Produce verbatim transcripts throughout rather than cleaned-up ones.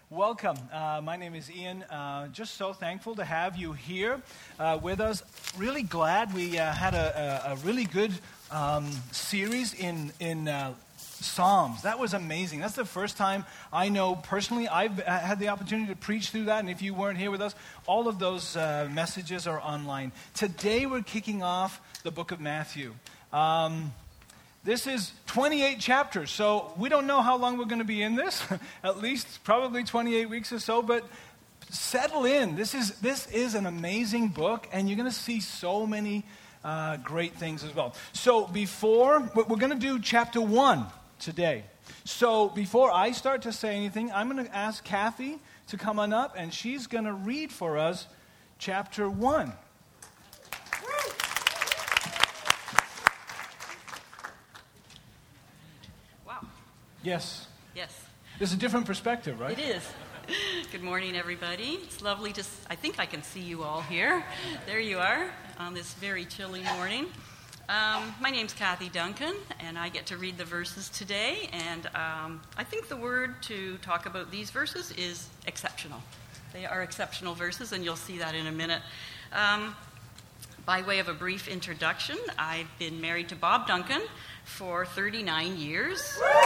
Welcome. Uh, my name is Ian. Uh, just so thankful to have you here uh, with us. Really glad we uh, had a, a, a really good um, series in in uh, Psalms. That was amazing. That's the first time I know personally I've had the opportunity to preach through that. And if you weren't here with us, all of those uh, messages are online. Today we're kicking off the book of Matthew. Um, This is twenty-eight chapters, so we don't know how long we're going to be in this. At least probably twenty-eight weeks or so, but settle in. This is this is an amazing book, and you're going to see so many uh, great things as well. So before, we're going to do chapter one today. So before I start to say anything, I'm going to ask Kathy to come on up, and she's going to read for us chapter one. Yes. Yes. There's a different perspective, right? It is. Good morning, everybody. It's lovely to, I think I can see you all here. There you are on this very chilly morning. Um, my name's Kathy Duncan, and I get to read the verses today. And um, I think the word to talk about these verses is exceptional. They are exceptional verses, and you'll see that in a minute. Um, by way of a brief introduction, I've been married to Bob Duncan for thirty-nine years.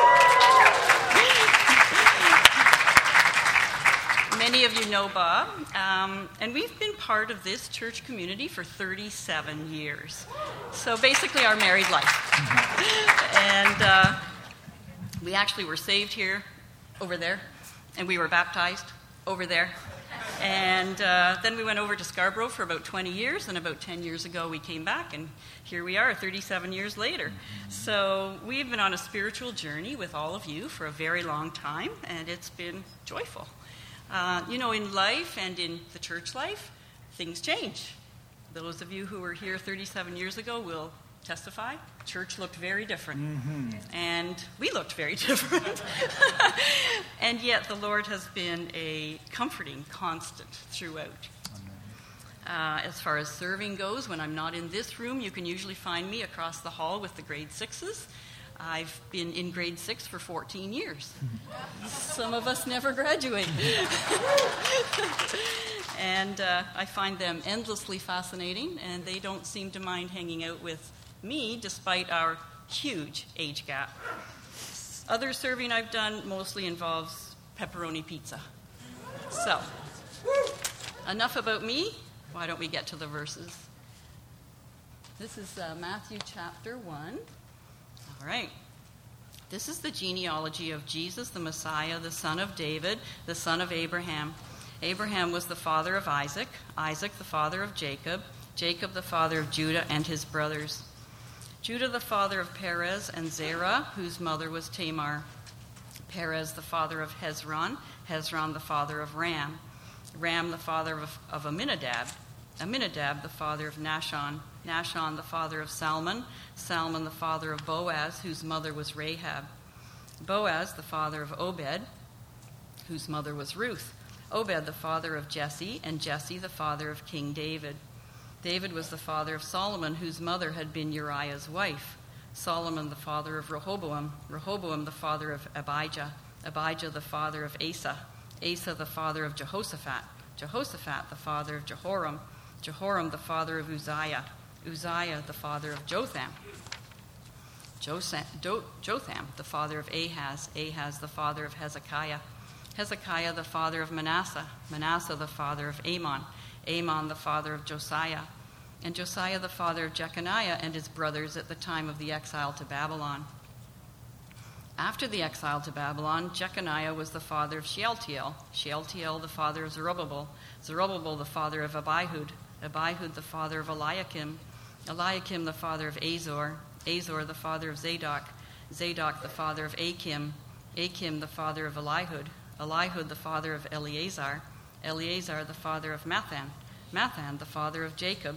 Many of you know Bob, um, and we've been part of this church community for thirty-seven years. So basically our married life. And uh, we actually were saved here, over there, and we were baptized over there. And uh, then we went over to Scarborough for about twenty years, and about ten years ago we came back, and here we are thirty-seven years later. So we've been on a spiritual journey with all of you for a very long time, and it's been joyful. Uh, you know, in life and in the church life, things change. Those of you who were here thirty-seven years ago will testify. Church looked very different. Mm-hmm. And we looked very different. And yet the Lord has been a comforting constant throughout. Uh, as far as serving goes, when I'm not in this room, you can usually find me across the hall with the grade sixes. I've been in grade six for fourteen years. Some of us never graduate. And uh, I find them endlessly fascinating, and they don't seem to mind hanging out with me despite our huge age gap. Other serving I've done mostly involves pepperoni pizza. So, enough about me. Why don't we get to the verses? This is uh, Matthew chapter one. All right. This is the genealogy of Jesus, the Messiah, the son of David, the son of Abraham. Abraham was the father of Isaac, Isaac the father of Jacob, Jacob the father of Judah and his brothers. Judah the father of Perez and Zerah, whose mother was Tamar. Perez the father of Hezron, Hezron the father of Ram. Ram the father of, of Aminadab, Aminadab the father of Nahshon, Nahshon the father of Salmon, Salmon the father of Boaz, whose mother was Rahab. Boaz the father of Obed, whose mother was Ruth. Obed the father of Jesse, and Jesse the father of King David. David was the father of Solomon, whose mother had been Uriah's wife. Solomon the father of Rehoboam, Rehoboam the father of Abijah, Abijah the father of Asa, Asa the father of Jehoshaphat, Jehoshaphat the father of Jehoram, Jehoram the father of Uzziah, Uzziah the father of Jotham, Jotham, Jotham the father of Ahaz, Ahaz the father of Hezekiah, Hezekiah the father of Manasseh, Manasseh the father of Amon, Amon the father of Josiah, and Josiah the father of Jeconiah and his brothers at the time of the exile to Babylon. After the exile to Babylon, Jeconiah was the father of Shealtiel, Shealtiel the father of Zerubbabel, Zerubbabel the father of Abihud, Abihud the father of Eliakim, Eliakim the father of Azor, Azor the father of Zadok, Zadok the father of Achim, Achim the father of Elihud, Elihud the father of Eleazar, Eleazar the father of Mathan, Mathan the father of Jacob,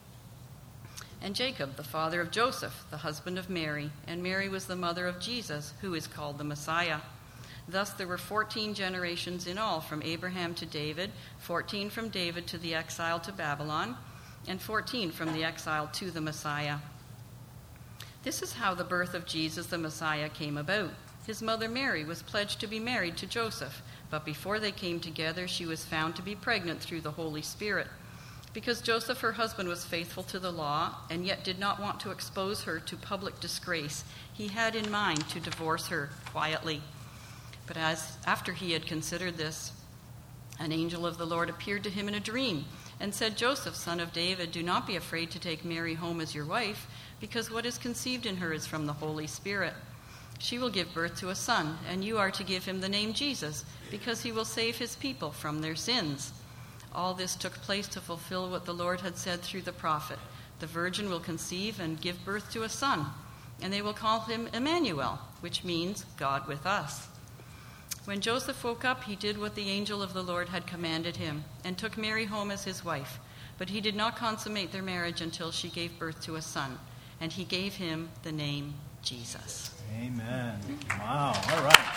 and Jacob the father of Joseph, the husband of Mary, and Mary was the mother of Jesus, who is called the Messiah. Thus there were fourteen generations in all, from Abraham to David, fourteen from David to the exile to Babylon, and fourteen from the exile to the Messiah. This is how the birth of Jesus the Messiah came about. His mother Mary was pledged to be married to Joseph, But before they came together, she was found to be pregnant through the Holy Spirit. Because Joseph, her husband, was faithful to the law and yet did not want to expose her to public disgrace, he had in mind to divorce her quietly. But as after he had considered this, an angel of the Lord appeared to him in a dream and said, "Joseph, son of David, do not be afraid to take Mary home as your wife, because what is conceived in her is from the Holy Spirit. She will give birth to a son, and you are to give him the name Jesus, because he will save his people from their sins." All this took place to fulfill what the Lord had said through the prophet. "The virgin will conceive and give birth to a son, and they will call him Emmanuel," which means God with us. When Joseph woke up, he did what the angel of the Lord had commanded him, and took Mary home as his wife. But he did not consummate their marriage until she gave birth to a son, and he gave him the name Jesus. Amen. Wow. All right.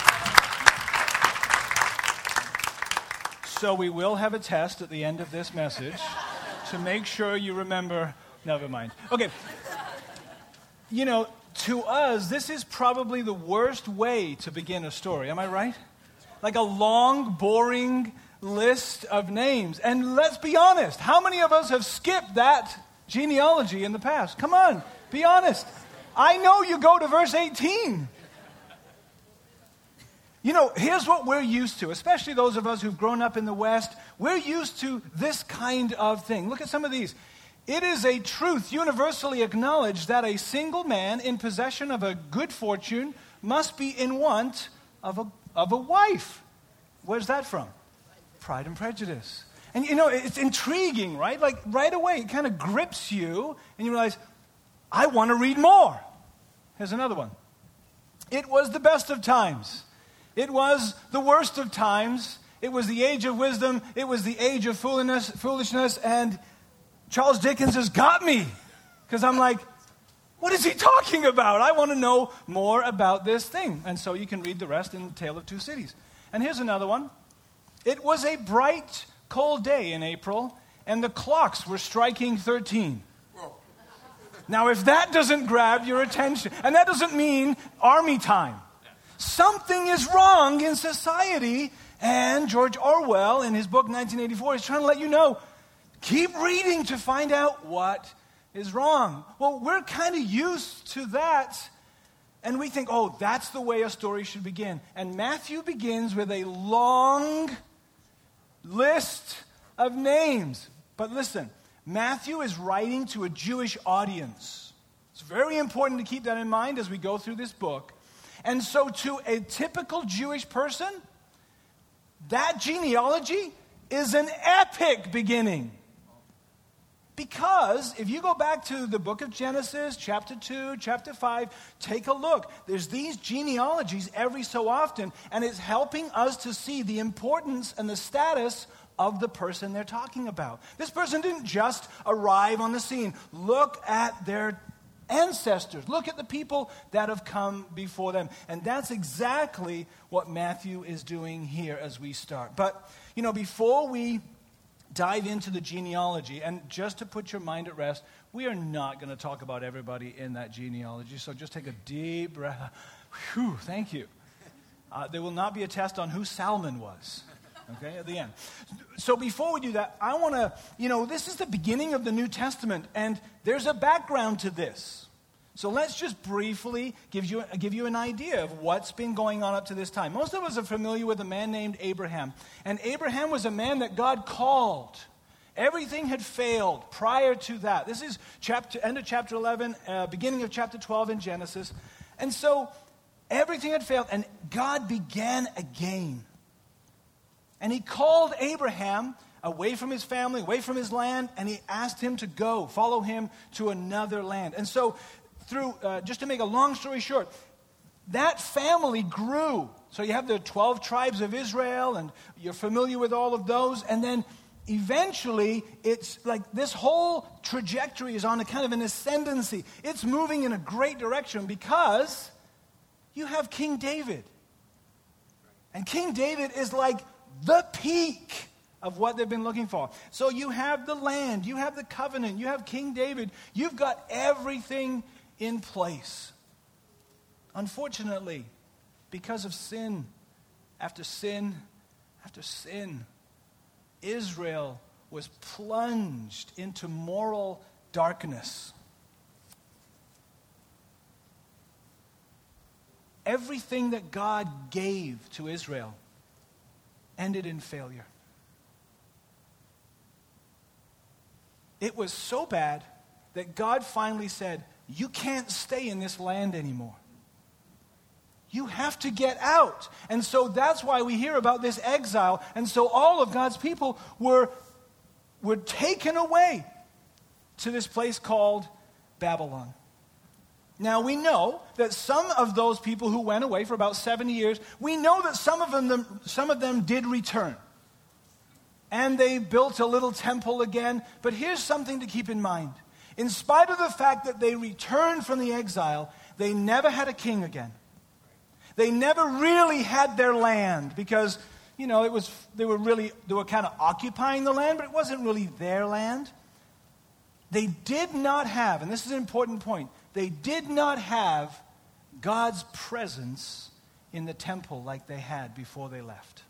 So we will have a test at the end of this message to make sure you remember. Never mind. Okay. You know, to us, this is probably the worst way to begin a story. Am I right? Like a long, boring list of names. And let's be honest, how many of us have skipped that genealogy in the past? Come on, be honest. I know you go to verse eighteen. You know, here's what we're used to, especially those of us who've grown up in the West. We're used to this kind of thing. Look at some of these. It is a truth universally acknowledged that a single man in possession of a good fortune must be in want of a, of a wife. Where's that from? Pride and Prejudice. And you know, it's intriguing, right? Like right away, it kind of grips you, and you realize, I want to read more. Here's another one. It was the best of times. It was the worst of times. It was the age of wisdom. It was the age of foolishness, foolishness, and Charles Dickens has got me. Because I'm like, what is he talking about? I want to know more about this thing. And so you can read the rest in Tale of Two Cities. And here's another one. It was a bright, cold day in April, and the clocks were striking thirteen. Now, if that doesn't grab your attention, and that doesn't mean army time, something is wrong in society, and George Orwell, in his book nineteen eighty-four, is trying to let you know, keep reading to find out what is wrong. Well, we're kind of used to that, and we think, oh, that's the way a story should begin. And Matthew begins with a long list of names. But listen, Matthew is writing to a Jewish audience. It's very important to keep that in mind as we go through this book. And so to a typical Jewish person, that genealogy is an epic beginning. Because if you go back to the book of Genesis, chapter two, chapter five, take a look. There's these genealogies every so often, and it's helping us to see the importance and the status of the person they're talking about. This person didn't just arrive on the scene. Look at their ancestors. Look at the people that have come before them. And that's exactly what Matthew is doing here as we start. But, you know, before we dive into the genealogy, and just to put your mind at rest, we are not going to talk about everybody in that genealogy, so just take a deep breath. Whew, thank you. Uh, there will not be a test on who Salmon was, okay, at the end. So before we do that, I want to, you know, this is the beginning of the New Testament, and there's a background to this. So let's just briefly give you, give you an idea of what's been going on up to this time. Most of us are familiar with a man named Abraham. And Abraham was a man that God called. Everything had failed prior to that. This is chapter, end of chapter eleven, uh, beginning of chapter twelve in Genesis. And so everything had failed, and God began again. And he called Abraham away from his family, away from his land, and he asked him to go, follow him to another land. And so through, uh, just to make a long story short, that family grew. So you have the twelve tribes of Israel, and you're familiar with all of those. And then eventually, it's like this whole trajectory is on a kind of an ascendancy. It's moving in a great direction because you have King David. And King David is like the peak of what they've been looking for. So you have the land, you have the covenant, you have King David. You've got everything in place. Unfortunately, because of sin after sin after sin, Israel was plunged into moral darkness. Everything that God gave to Israel ended in failure. It was so bad that God finally said, you can't stay in this land anymore. You have to get out. And so that's why we hear about this exile. And so all of God's people were, were taken away to this place called Babylon. Now we know that some of those people who went away for about seventy years, we know that some of them, some of them did return. And they built a little temple again. But here's something to keep in mind. In spite of the fact that they returned from the exile, they never had a king again. They never really had their land because, you know, it was they were really they were kind of occupying the land, but it wasn't really their land. They did not have, and this is an important point, they did not have God's presence in the temple like they had before they left.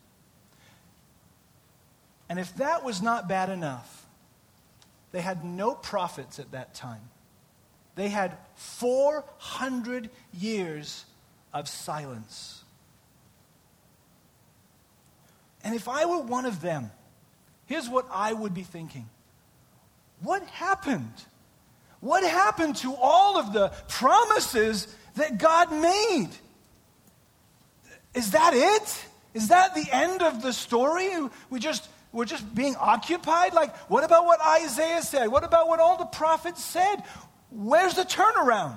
And if that was not bad enough, they had no prophets at that time. They had four hundred years of silence. And if I were one of them, here's what I would be thinking. What happened? What happened to all of the promises that God made? Is that it? Is that the end of the story? We just, we're just being occupied? Like, what about what Isaiah said? What about what all the prophets said? Where's the turnaround?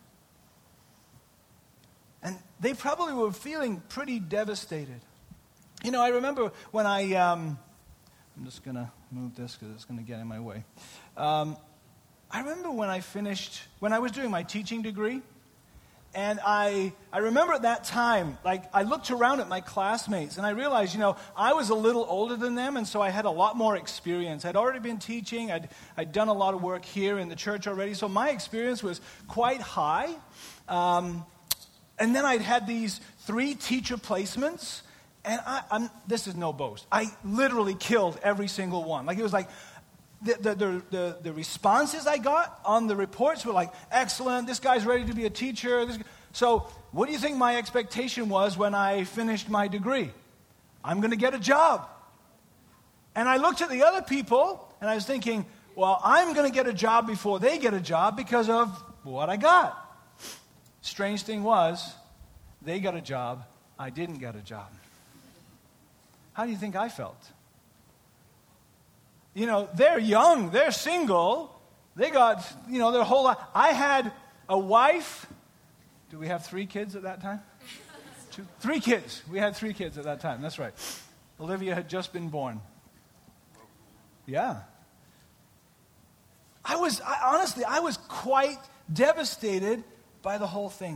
And they probably were feeling pretty devastated. You know, I remember when I, um, I'm just going to move this because it's going to get in my way. Um, I remember when I finished, when I was doing my teaching degree, and I, I remember at that time, like, I looked around at my classmates, and I realized, you know, I was a little older than them, and so I had a lot more experience. I'd already been teaching. I'd, I'd done a lot of work here in the church already, so my experience was quite high. Um And then I'd had these three teacher placements, and I, I'm, this is no boast. I literally killed every single one. Like, it was like the, the, the, the, the responses I got on the reports were like, excellent, this guy's ready to be a teacher. This, so what do you think my expectation was when I finished my degree? I'm going to get a job. And I looked at the other people, and I was thinking, well, I'm going to get a job before they get a job because of what I got. Strange thing was, they got a job, I didn't get a job. How do you think I felt? You know, they're young, they're single, they got, you know, their whole life. I had a wife. Do we have three kids at that time? Two, three kids. We had three kids at that time, that's right. Olivia had just been born. Yeah. I was, I, honestly, I was quite devastated by the whole thing.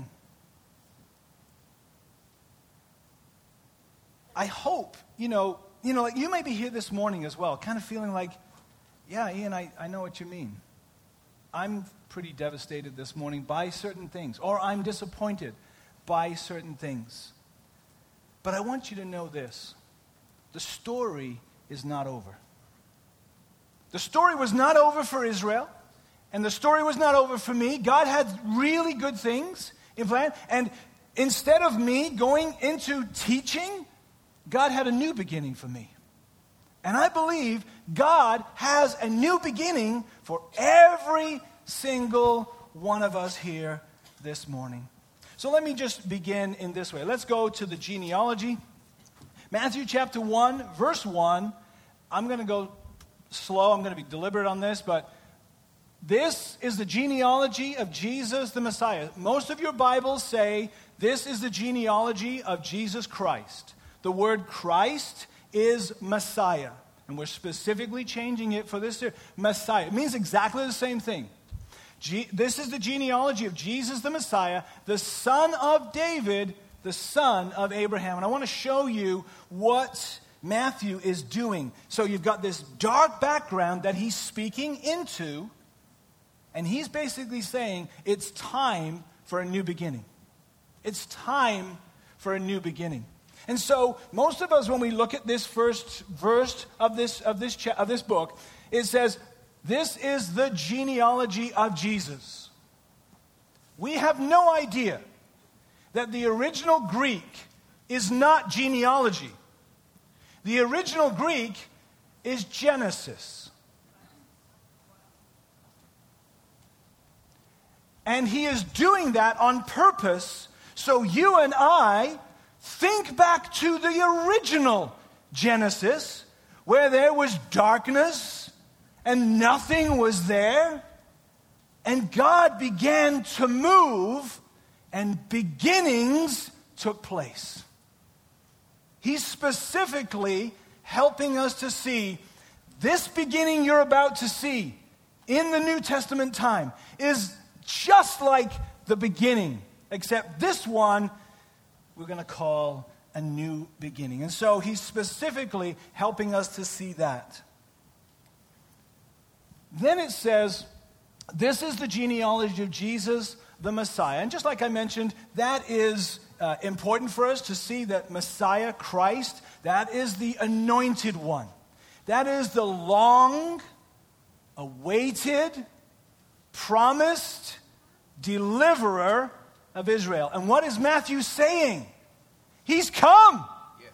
I hope, you know, you know, like you may be here this morning as well, kind of feeling like, yeah, Ian, I, I know what you mean. I'm pretty devastated this morning by certain things, or I'm disappointed by certain things. But I want you to know this. The story is not over. The story was not over for Israel. And the story was not over for me. God had really good things in plan. And instead of me going into teaching, God had a new beginning for me. And I believe God has a new beginning for every single one of us here this morning. So let me just begin in this way. Let's go to the genealogy. Matthew chapter one, verse one. I'm going to go slow. I'm going to be deliberate on this, but this is the genealogy of Jesus the Messiah. Most of your Bibles say this is the genealogy of Jesus Christ. The word Christ is Messiah. And we're specifically changing it for this Messiah. It means exactly the same thing. Ge- this is the genealogy of Jesus the Messiah, the son of David, the son of Abraham. And I want to show you what Matthew is doing. So you've got this dark background that he's speaking into. And he's basically saying, it's time for a new beginning. It's time for a new beginning. And so most of us, when we look at this first verse of this, of this, cha- of this book, it says, this is the genealogy of Jesus. We have no idea that the original Greek is not genealogy. The original Greek is Genesis. And he is doing that on purpose so you and I think back to the original Genesis, where there was darkness and nothing was there, and God began to move and beginnings took place. He's specifically helping us to see this beginning you're about to see in the New Testament time is just like the beginning, except this one we're going to call a new beginning. And so he's specifically helping us to see that. Then it says, this is the genealogy of Jesus, the Messiah. And just like I mentioned, that is uh, important for us to see that Messiah, Christ, that is the anointed one. That is the long-awaited, promised deliverer of Israel. And what is Matthew saying? He's come. Yes.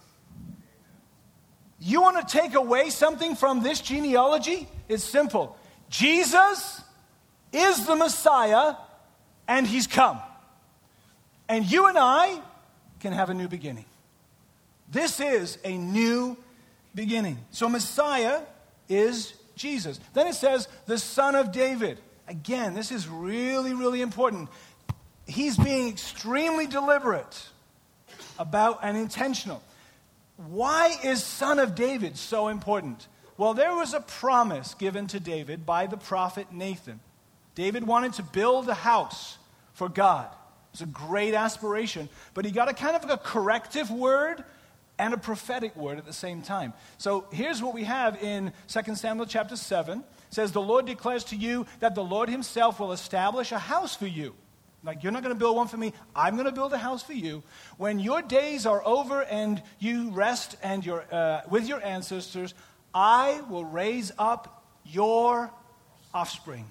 You want to take away something from this genealogy? It's simple. Jesus is the Messiah, and he's come. And you and I can have a new beginning. This is a new beginning. So Messiah is Jesus. Then it says, the Son of David. Again, this is really, really important. He's being extremely deliberate about and intentional. Why is Son of David so important? Well, there was a promise given to David by the prophet Nathan. David wanted to build a house for God. It's a great aspiration, but he got a kind of a corrective word and a prophetic word at the same time. So here's what we have in Second Samuel chapter seven. It says, the Lord declares to you that the Lord himself will establish a house for you. Like, you're not going to build one for me. I'm going to build a house for you. When your days are over and you rest and your, uh, with your ancestors, I will raise up your offspring.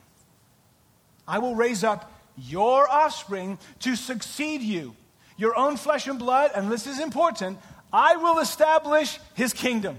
I will raise up your offspring to succeed you. Your own flesh and blood, and this is important, I will establish his kingdom.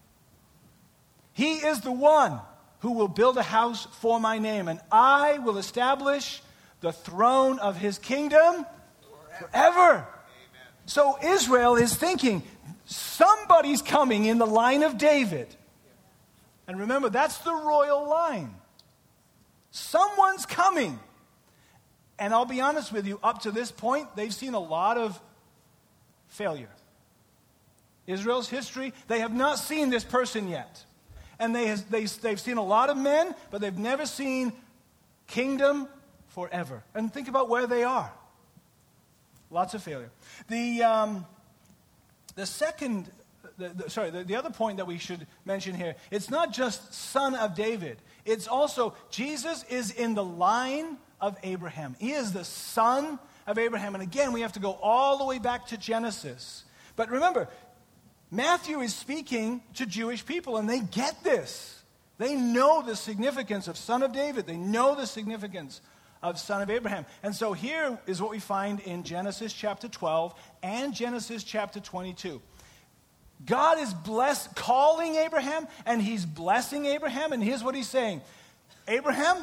He is the one who will build a house for my name, and I will establish the throne of his kingdom forever. forever. So Israel is thinking, somebody's coming in the line of David. And remember, that's the royal line. Someone's coming. And I'll be honest with you, up to this point, they've seen a lot of failure. Israel's history, they have not seen this person yet. And they has, they, they've seen a lot of men, but they've never seen kingdom forever. And think about where they are. Lots of failure. The, um, the second, the, the, sorry, the, the other point that we should mention here, it's not just son of David. It's also, Jesus is in the line of Abraham. He is the son of Abraham. And again, we have to go all the way back to Genesis. But remember, Matthew is speaking to Jewish people, and they get this. They know the significance of son of David. They know the significance of son of Abraham. And so here is what we find in Genesis chapter twelve and Genesis chapter twenty-two. God is bless, calling Abraham, and he's blessing Abraham. And here's what he's saying. Abraham,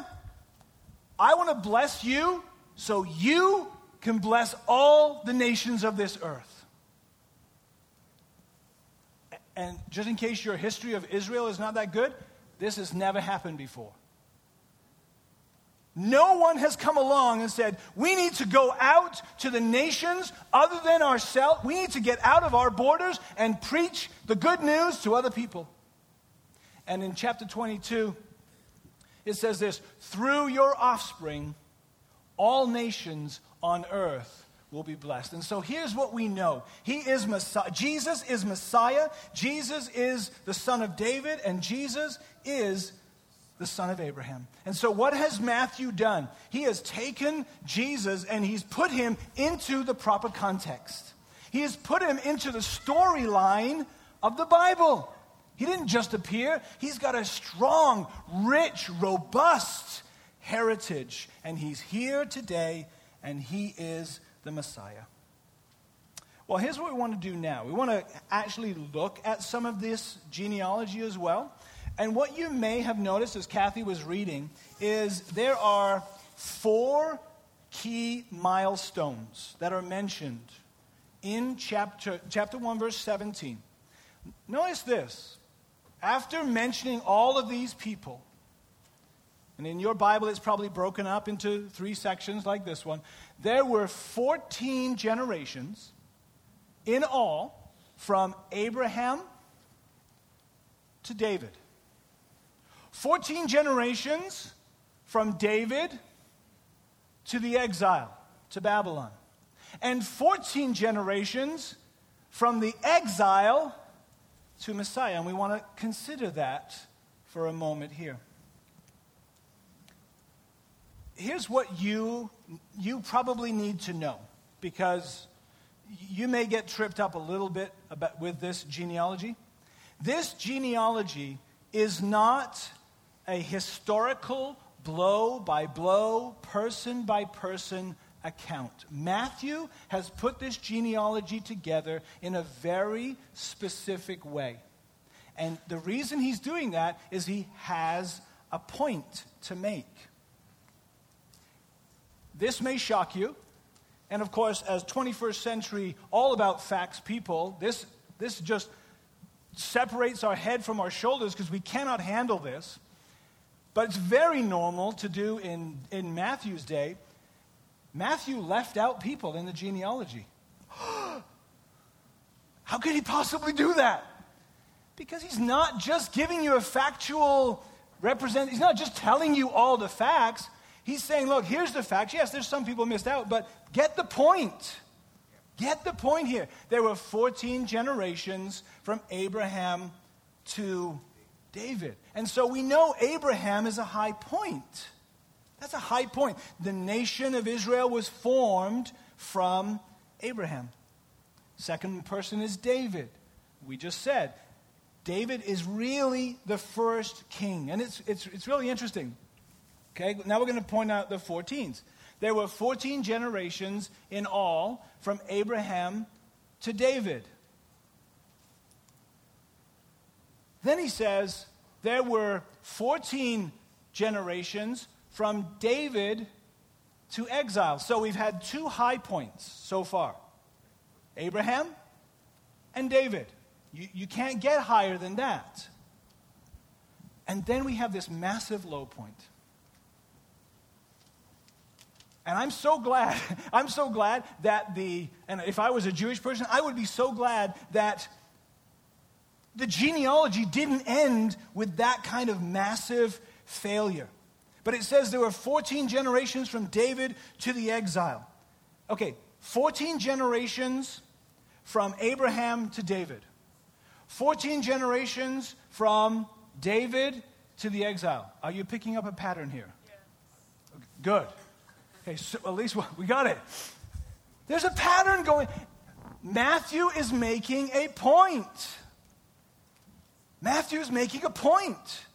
I want to bless you so you can bless all the nations of this earth. And just in case your history of Israel is not that good, this has never happened before. No one has come along and said, we need to go out to the nations other than ourselves. We need to get out of our borders and preach the good news to other people. And in chapter twenty-two, it says this, through your offspring, all nations on earth will be blessed. And so here's what we know. He is Messiah. Jesus is Messiah. Jesus is the son of David, and Jesus is the son of Abraham. And so what has Matthew done? He has taken Jesus and he's put him into the proper context. He has put him into the storyline of the Bible. He didn't just appear. He's got a strong, rich, robust heritage. And he's here today, and he is the Messiah. Well, here's what we want to do now. We want to actually look at some of this genealogy as well. And what you may have noticed as Kathy was reading is there are four key milestones that are mentioned in chapter, chapter one, verse seventeen. Notice this. After mentioning all of these people, and in your Bible it's probably broken up into three sections like this one, there were fourteen generations in all from Abraham to David. fourteen generations from David to the exile, to Babylon. And fourteen generations from the exile to Messiah. And we want to consider that for a moment here. Here's what you, you probably need to know, because you may get tripped up a little bit about, with this genealogy. This genealogy is not a historical blow-by-blow, person-by-person account. Matthew has put this genealogy together in a very specific way. And the reason he's doing that is he has a point to make. This may shock you. And of course, as twenty-first century all-about-facts people, this, this just separates our head from our shoulders because we cannot handle this. But it's very normal to do in, in Matthew's day. Matthew left out people in the genealogy. How could he possibly do that? Because he's not just giving you a factual represent. He's not just telling you all the facts. He's saying, look, here's the facts. Yes, there's some people missed out, but get the point. Get the point here. There were fourteen generations from Abraham to David. And so we know Abraham is a high point. That's a high point. The nation of Israel was formed from Abraham. Second person is David. We just said, David is really the first king. And it's, it's, it's really interesting. Okay, now we're going to point out the fourteens. There were fourteen generations in all from Abraham to David. Then he says there were fourteen generations from David to exile. So we've had two high points so far. Abraham and David. You, you can't get higher than that. And then we have this massive low point. And I'm so glad, I'm so glad that the, and if I was a Jewish person, I would be so glad that the genealogy didn't end with that kind of massive failure. But it says there were fourteen generations from David to the exile. Okay, fourteen generations from Abraham to David. fourteen generations from David to the exile. Are you picking up a pattern here? Yeah. Good. Okay, so at least we got it. There's a pattern going. Matthew is making a point. Matthew is making a point.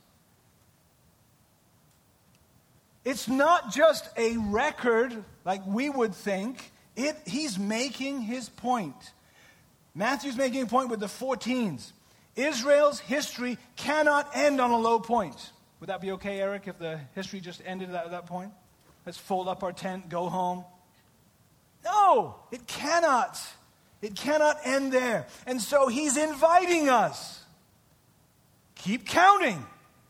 It's not just a record like we would think. It, he's making his point. Matthew's making a point with the fourteens. Israel's history cannot end on a low point. Would that be okay, Eric, if the history just ended at that point? Let's fold up our tent, go home. No, it cannot. It cannot end there. And so he's inviting us. Keep counting.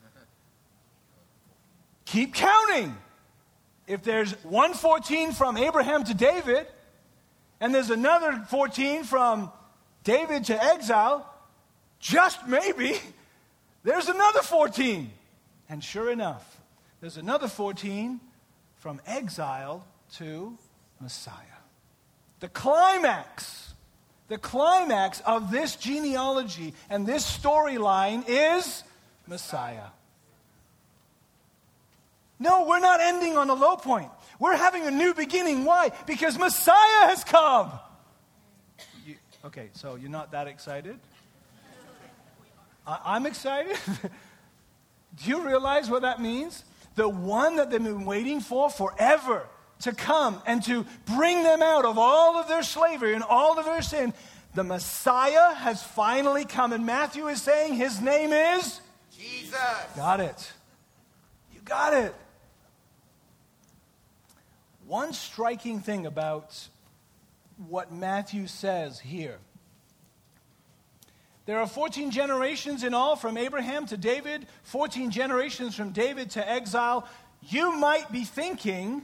Keep counting. If there's one fourteen from Abraham to David, and there's another fourteen from David to exile, just maybe, there's another fourteen. And sure enough, there's another fourteen from exile to Messiah. The climax, the climax of this genealogy and this storyline is Messiah. No, we're not ending on a low point. We're having a new beginning. Why? Because Messiah has come. You, Okay, so you're not that excited? I- I'm excited. Do you realize what that means? The one that they've been waiting for forever to come and to bring them out of all of their slavery and all of their sin. The Messiah has finally come, and Matthew is saying his name is? Jesus. Got it. You got it. One striking thing about what Matthew says here. There are fourteen generations in all from Abraham to David, fourteen generations from David to exile. You might be thinking,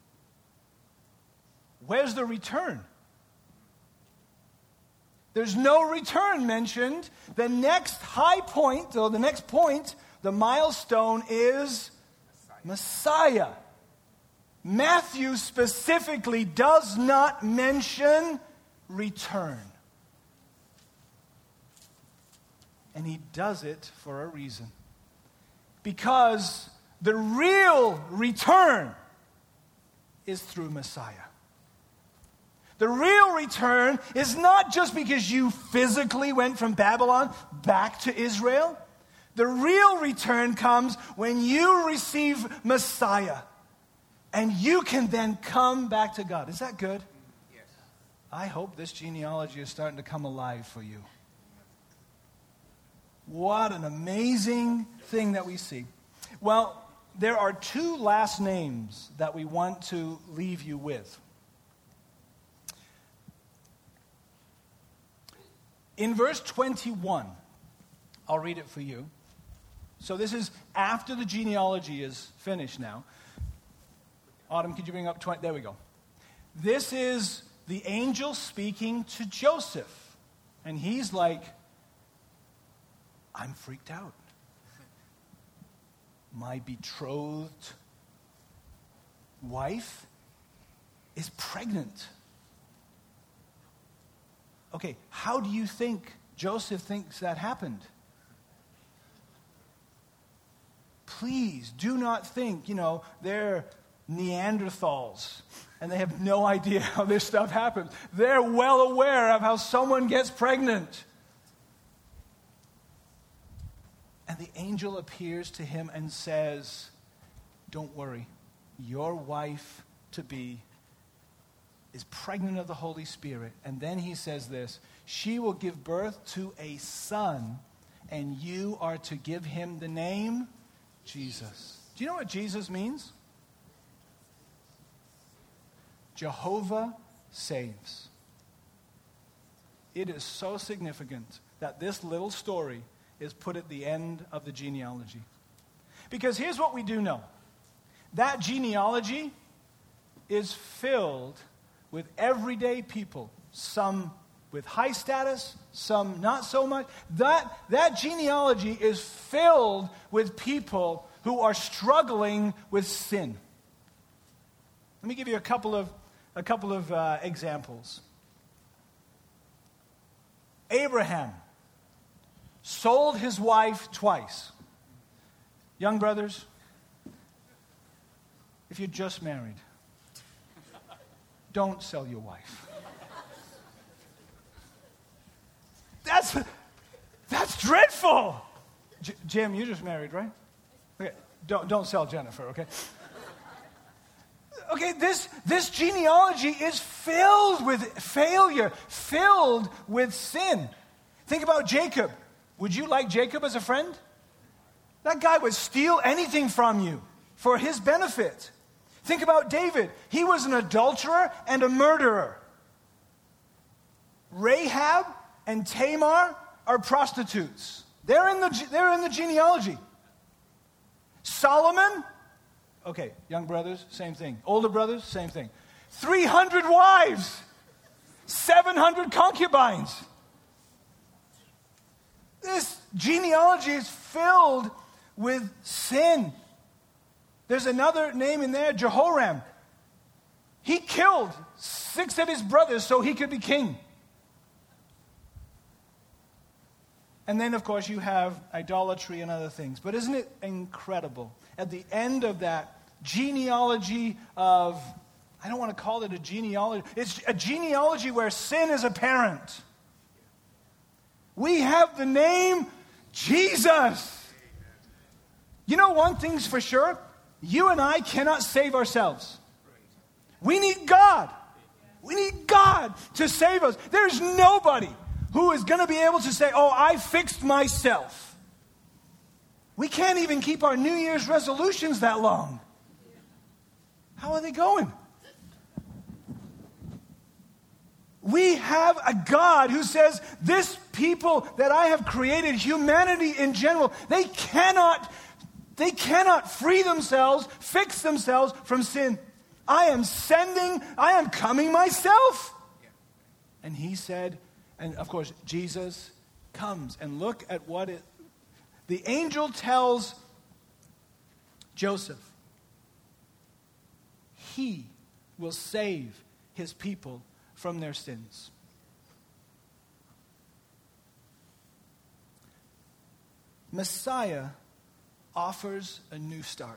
where's the return? There's no return mentioned. The next high point, or the next point, the milestone is Messiah. Matthew specifically does not mention return. And he does it for a reason. Because the real return is through Messiah. The real return is not just because you physically went from Babylon back to Israel. The real return comes when you receive Messiah. And you can then come back to God. Is that good? Yes. I hope this genealogy is starting to come alive for you. What an amazing thing that we see. Well, there are two last names that we want to leave you with. In verse twenty-one, I'll read it for you. So this is after the genealogy is finished now. Autumn, could you bring up twenty? There we go. This is the angel speaking to Joseph. And he's like, I'm freaked out. My betrothed wife is pregnant. Okay, how do you think Joseph thinks that happened? Please do not think, you know, they're Neanderthals and they have no idea how this stuff happens. They're well aware of how someone gets pregnant. And the angel appears to him and says, don't worry, your wife to be is pregnant of the Holy Spirit. And then he says this, she will give birth to a son, and you are to give him the name Jesus. Do you know what Jesus means? Jehovah saves. It is so significant that this little story is put at the end of the genealogy. Because here's what we do know. That genealogy is filled with everyday people, some with high status, some not so much. That, that genealogy is filled with people who are struggling with sin. Let me give you a couple of, a couple of uh, examples. Abraham sold his wife twice. Young brothers, if you're just married, don't sell your wife. That's, that's dreadful. J- Jim, you just married, right? Okay, don't, don't sell Jennifer, okay? Okay, this, this genealogy is filled with failure, filled with sin. Think about Jacob. Would you like Jacob as a friend? That guy would steal anything from you for his benefit. Think about David. He was an adulterer and a murderer. Rahab and Tamar are prostitutes. They're in the, they're in the genealogy. Solomon, okay, young brothers, same thing. Older brothers, same thing. three hundred wives, seven hundred concubines. This genealogy is filled with sin. There's another name in there, Jehoram. He killed six of his brothers so he could be king. And then, of course, you have idolatry and other things. But isn't it incredible? At the end of that genealogy of, I don't want to call it a genealogy. It's a genealogy where sin is apparent. We have the name Jesus. You know one thing's for sure? You and I cannot save ourselves. We need God. We need God to save us. There's nobody who is going to be able to say, oh, I fixed myself. We can't even keep our New Year's resolutions that long. How are they going? We have a God who says, this people that I have created, humanity in general, they cannot, they cannot free themselves, fix themselves from sin. I am sending, I am coming myself. And he said, and of course, Jesus comes. And look at what it, the angel tells Joseph. He will save his people from their sins. Messiah offers a new start.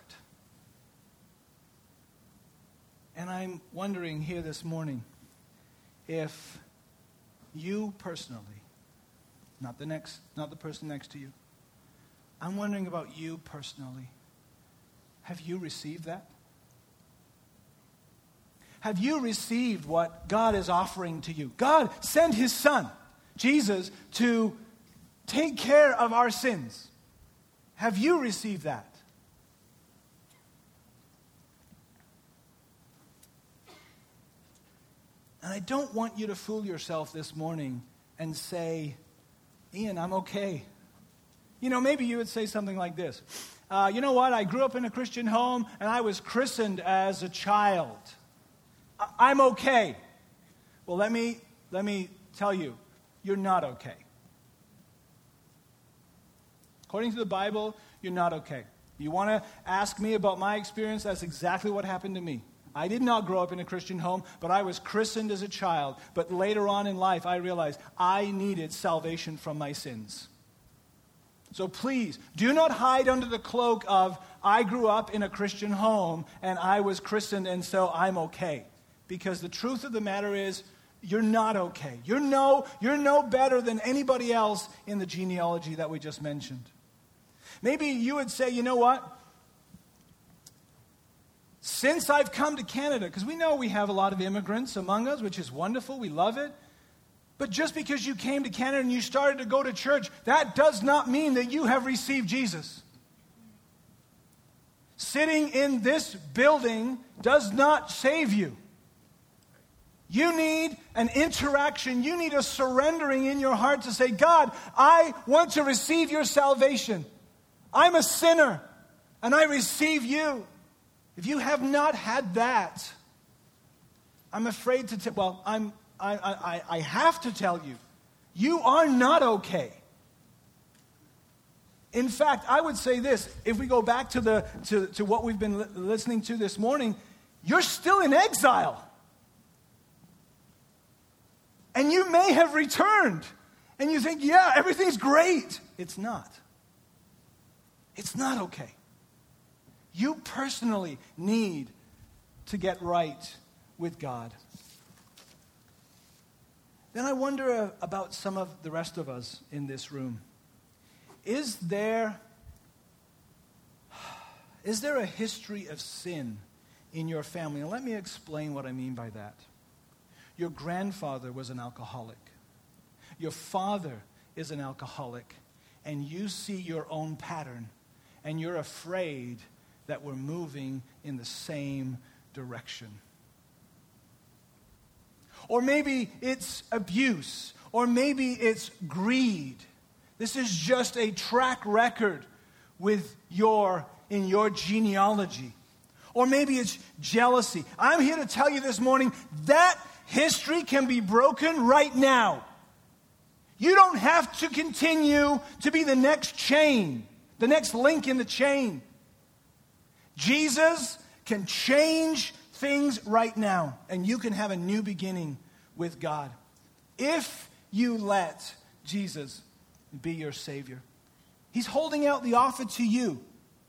And I'm wondering here this morning if you personally, not the next, not the person next to you, I'm wondering about you personally. Have you received that? Have you received what God is offering to you? God sent his son, Jesus, to take care of our sins. Have you received that? And I don't want you to fool yourself this morning and say, Ian, I'm okay. You know, maybe you would say something like this. Uh, you know what? I grew up in a Christian home and I was christened as a child. I- I'm okay. Well, let me, let me tell you, you're not okay. According to the Bible, you're not okay. You want to ask me about my experience? That's exactly what happened to me. I did not grow up in a Christian home, but I was christened as a child. But later on in life, I realized I needed salvation from my sins. So please, do not hide under the cloak of, I grew up in a Christian home, and I was christened, and so I'm okay. Because the truth of the matter is, you're not okay. You're no, you're no better than anybody else in the genealogy that we just mentioned. Maybe you would say, you know what? Since I've come to Canada, because we know we have a lot of immigrants among us, which is wonderful, we love it. But just because you came to Canada and you started to go to church, that does not mean that you have received Jesus. Sitting in this building does not save you. You need an interaction. You need a surrendering in your heart to say, God, I want to receive your salvation. I'm a sinner, and I receive you. If you have not had that, I'm afraid to tell, well, I'm, I, I, I have to tell you, you are not okay. In fact, I would say this, if we go back to, the, to, to what we've been li- listening to this morning, you're still in exile. And you may have returned, and you think, yeah, everything's great. It's not. It's not okay. You personally need to get right with God. Then I wonder uh, about some of the rest of us in this room. Is there, is there a history of sin in your family? And let me explain what I mean by that. Your grandfather was an alcoholic. Your father is an alcoholic. And you see your own pattern. And you're afraid that we're moving in the same direction. Or maybe it's abuse. Or maybe it's greed. This is just a track record with your, in your genealogy. Or maybe it's jealousy. I'm here to tell you this morning that history can be broken right now. You don't have to continue to be the next chain, the next link in the chain. Jesus can change things right now, and you can have a new beginning with God if you let Jesus be your Savior. He's holding out the offer to you.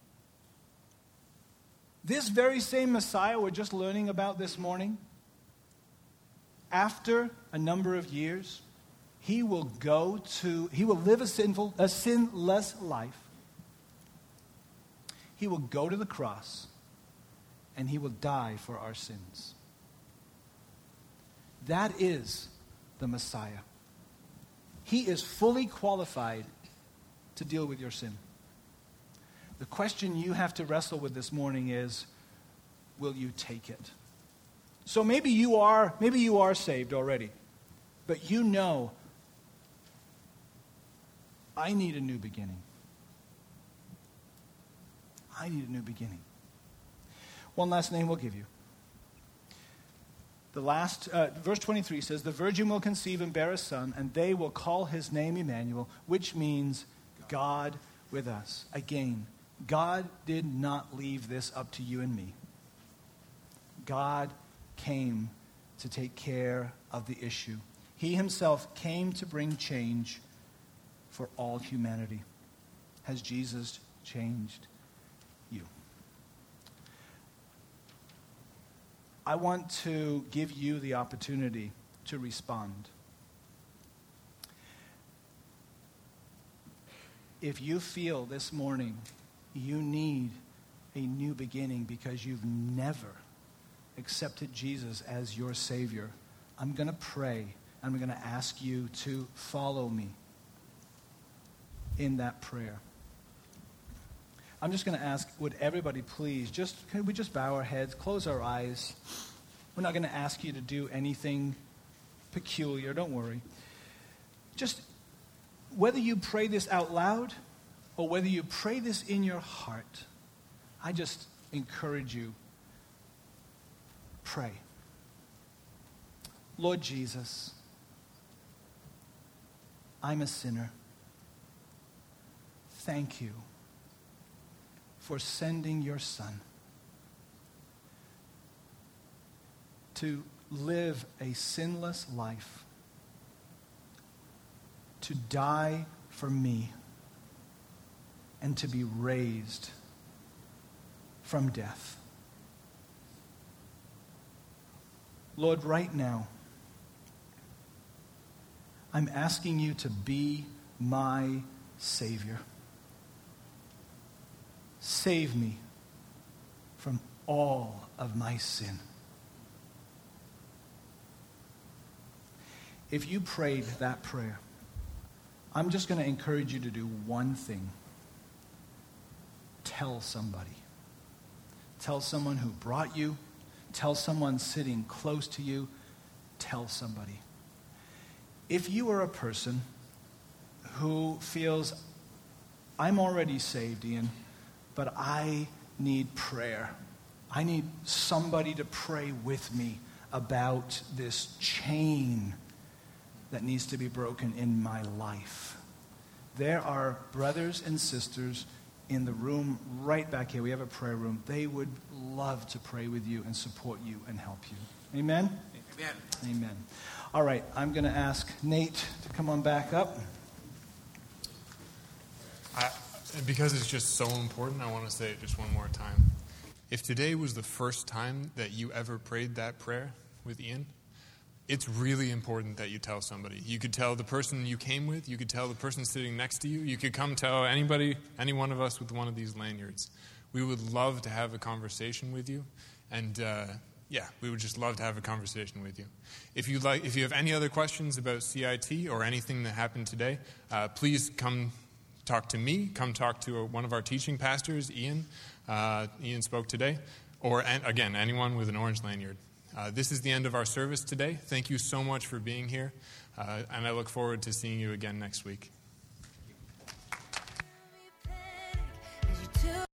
This very same Messiah we're just learning about this morning, after a number of years, he will go to, he will live a sinful, a sinless life. He will go to the cross, and he will die for our sins. That is the Messiah. He is fully qualified to deal with your sin. The question you have to wrestle with this morning is, will you take it? So maybe you are, maybe you are saved already, but you know, I need a new beginning. I need a new beginning. One last name we'll give you. The last, uh, verse twenty-three says, the virgin will conceive and bear a son, and they will call his name Emmanuel, which means God with us. Again, God did not leave this up to you and me. God came to take care of the issue. He himself came to bring change for all humanity. Has Jesus changed you? I want to give you the opportunity to respond. If you feel this morning you need a new beginning because you've never accepted Jesus as your Savior, I'm going to pray. I'm going to ask you to follow me in that prayer. I'm just going to ask, would everybody please, just can we just bow our heads, close our eyes? We're not going to ask you to do anything peculiar, don't worry. Just whether you pray this out loud or whether you pray this in your heart, I just encourage you, pray. Lord Jesus, I'm a sinner. Thank you for sending your Son to live a sinless life, to die for me, and to be raised from death. Lord, right now, I'm asking you to be my Savior. Save me from all of my sin. If you prayed that prayer, I'm just going to encourage you to do one thing. Tell somebody. Tell someone who brought you. Tell someone sitting close to you. Tell somebody. If you are a person who feels, I'm already saved, Ian, but I need prayer. I need somebody to pray with me about this chain that needs to be broken in my life. There are brothers and sisters in the room right back here. We have a prayer room. They would love to pray with you and support you and help you. Amen? Amen. Amen. All right, I'm going to ask Nate to come on back up. I, because it's just so important, I want to say it just one more time. If today was the first time that you ever prayed that prayer with Ian, it's really important that you tell somebody. You could tell the person you came with. You could tell the person sitting next to you. You could come tell anybody, any one of us with one of these lanyards. We would love to have a conversation with you. And, uh, yeah, we would just love to have a conversation with you. If you like, if you have any other questions about C I T or anything that happened today, uh, please come talk to me. Come talk to one of our teaching pastors, Ian. Uh, Ian spoke today. Or, and again, anyone with an orange lanyard. Uh, this is the end of our service today. Thank you so much for being here, uh, and I look forward to seeing you again next week.